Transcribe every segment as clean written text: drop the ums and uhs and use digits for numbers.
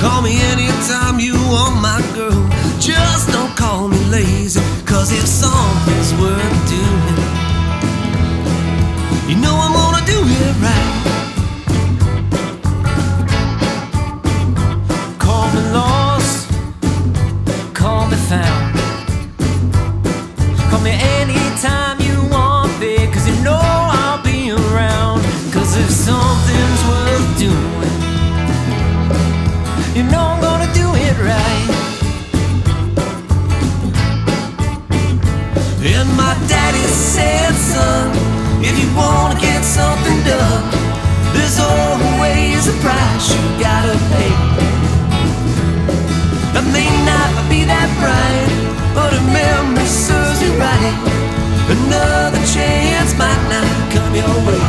Call me anytime you want, my girl. Just don't call me lazy, 'cause if something's worth doing, you know I'm gonna do it right. Call me lost, call me found. Call me anytime you want, babe, 'cause you know I'll be around. 'Cause if something's worth doing, you know I'm gonna do it right. And my daddy said, son, if you wanna get something done, there's always a price you gotta pay. That may not be that bright, but a memory serves you right. Another chance might not come your way.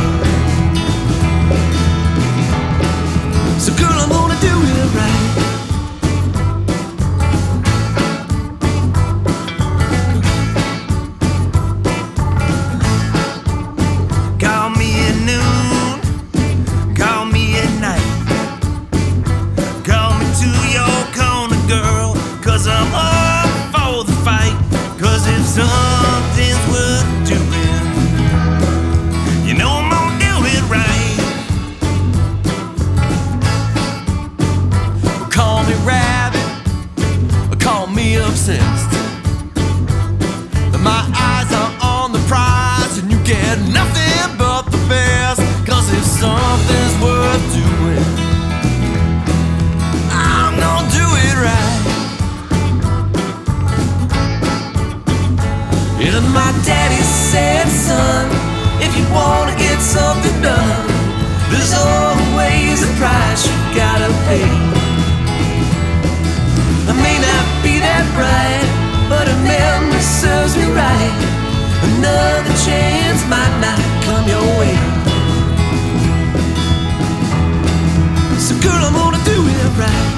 So girl, I'm gonna do it right. Call me at noon, call me at night. Call me to your corner, girl, 'cause I'm up for the fight. 'Cause if something's worth doing, you know I'm gonna do it right. Call me rabid, call me obsessed. My eyes are on the prize, and you get nothing but the best. 'Cause if something's worth doing, I'm gonna do it right. And my daddy said, son, if you wanna get something done, there's always a price you gotta pay. I may not be that bright, but a memory serves me right. Another chance might not come your way. So girl, I'm gonna do it right.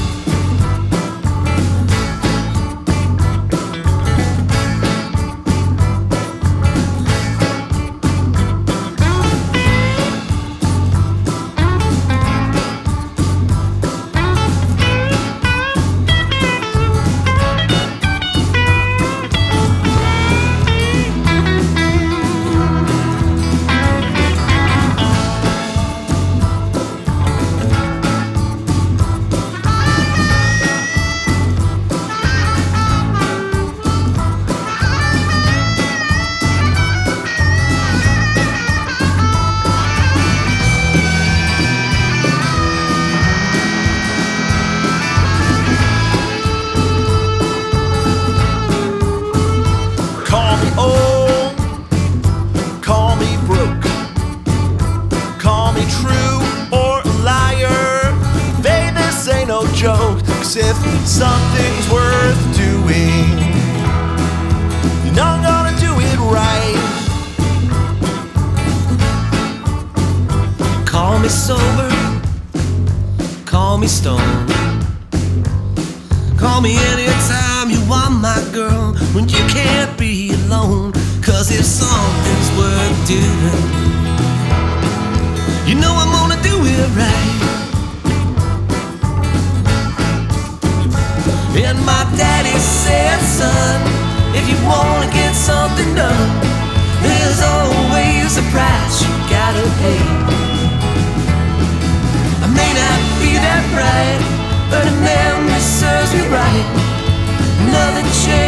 Joke, 'cause if something's worth doing, you're not gonna do it right. Call me sober, call me stoned. Call me anytime you want, my girl, when you can't be alone. 'Cause if something's worth doing, you know I'm gonna do it right. And my daddy said, son, if you wanna get something done, there's always a price you gotta pay. I may not be that bright, but a memory serves me right. Another chance